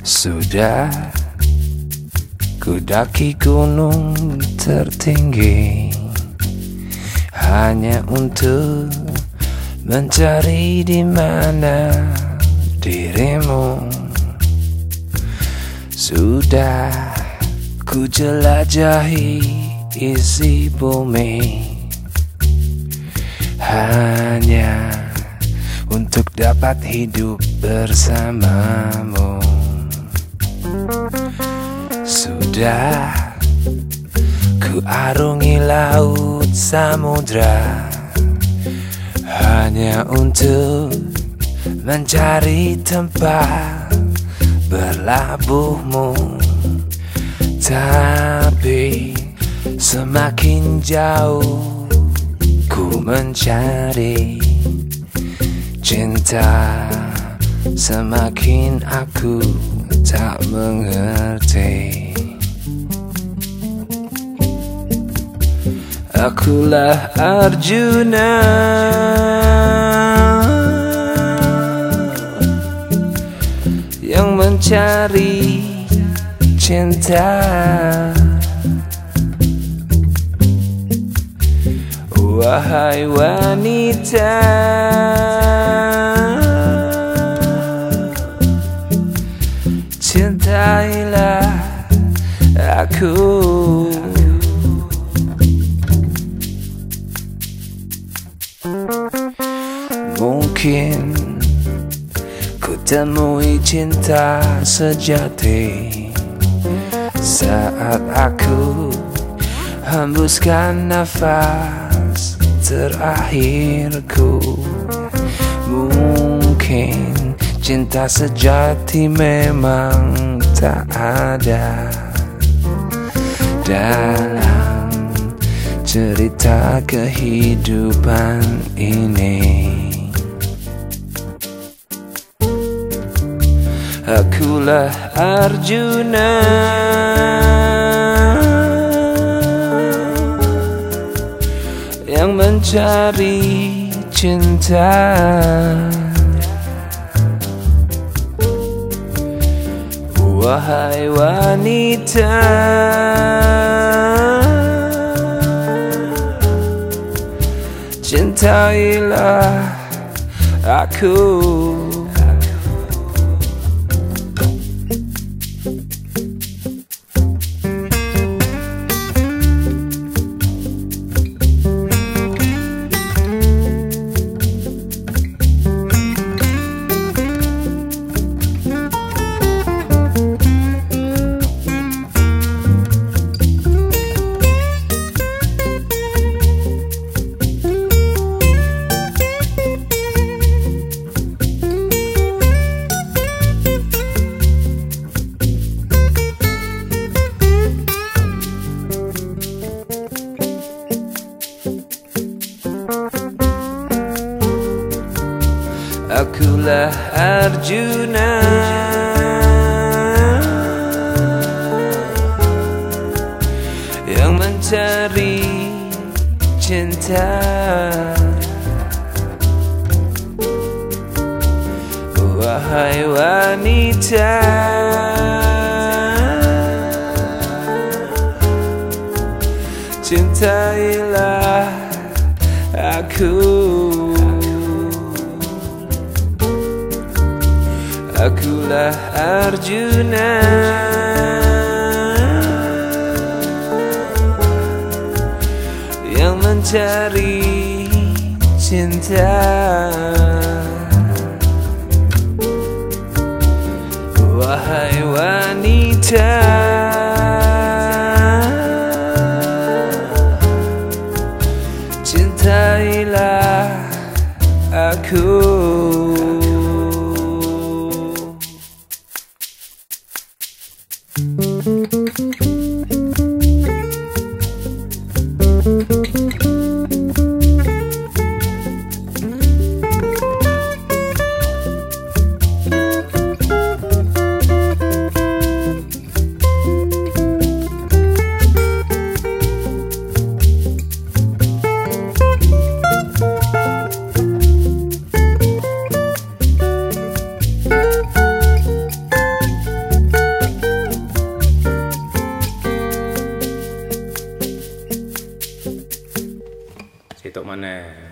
Sudah ku daki gunung tertinggi hanya untuk mencari di mana dirimu. Sudah ku jelajahi isi bumi hanya untuk dapat hidup bersamamu. Sudah ku arungi laut samudra hanya untuk mencari tempat berlabuhmu. Tapi semakin jauh ku mencari cinta, semakin aku tak mengerti. Akulah Arjuna yang mencari cinta. Wahai wanita, cintailah aku. Mungkin ku temui cinta sejati saat aku hembuskan nafas terakhirku. Mungkin cinta sejati memang tak ada dalam cerita kehidupan ini. Akulah Arjuna yang mencari cinta. Wahai wanita, cintailah aku. Akulah Arjuna yang mencari cinta. Wahai wanita, cintailah aku. Akulah Arjuna yang mencari cinta. Wahai wanita, cintailah aku. Cetok mana?